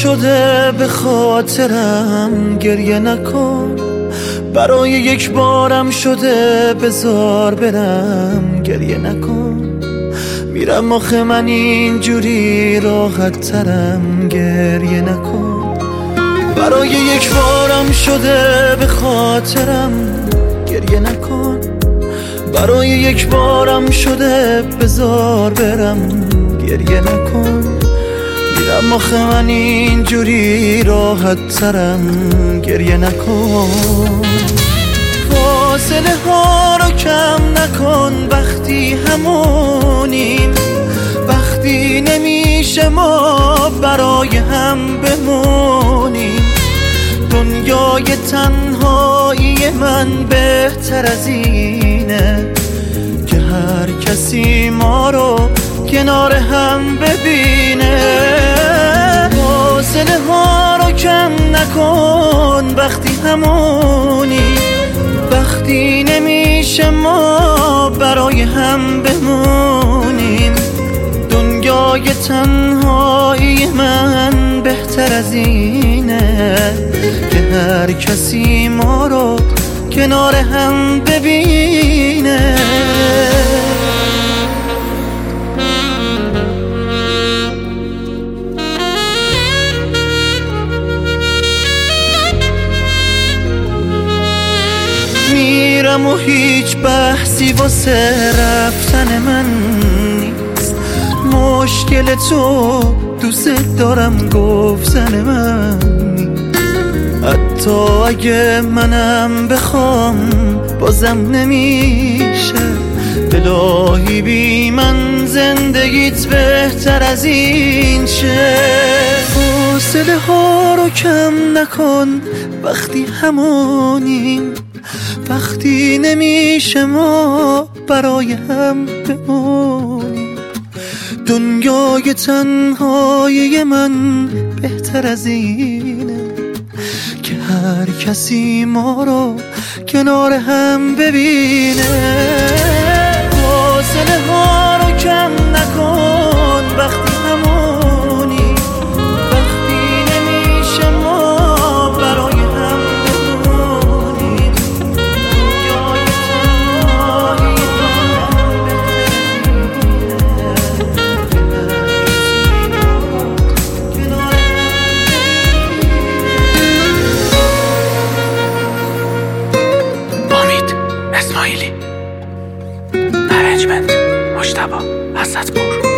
شده به خاطرم، گریه نکن. برای یک بارم شده بذار برم، گریه نکن. میرم آخه من اینجوری راحت ترم، گریه نکن. برای یک بارم شده به خاطرم، گریه نکن. برای یک بارم شده بذار برم، گریه نکن. میرم آخه من اینجوری راحت ترم، گریه نکن. فاصله ها رو کم نکن، وقتی همونیم، وقتی نمیشه ما برای هم بمونیم. دنیای تنهایی من بهتر از اینه که هر کسی ما رو کنار هم ببینه. فاصله ها رو کم نکن، وقتی همونی، وقتی نمیشه ما برای هم بمونیم. دنیای تنهایی من بهتر از اینه که هر کسی ما رو کنار هم ببینه. میرم و هیچ بحثی واسه رفتن من نیست. مشکل تو دوست دارم گفتن من نیست. حتی اگه منم بخوام بازم نمیشه. الهی بی من زندگیت بهتر از این شه. فاصله ها رو کم نکن، وقتی همونیم، وقتی نمیشه ما برای هم بمونیم. دنیای تنهایی من بهتر از اینه که هر کسی ما رو کنار هم ببینه. فاصله ها رو کم نکن، وقتی همونی، وقتی نمیشه ما برای هم بمونیم. دنیای تنهایی من کنار هم. امید اسماعیلی، ارنجمنت مجتبی حسن‌پور.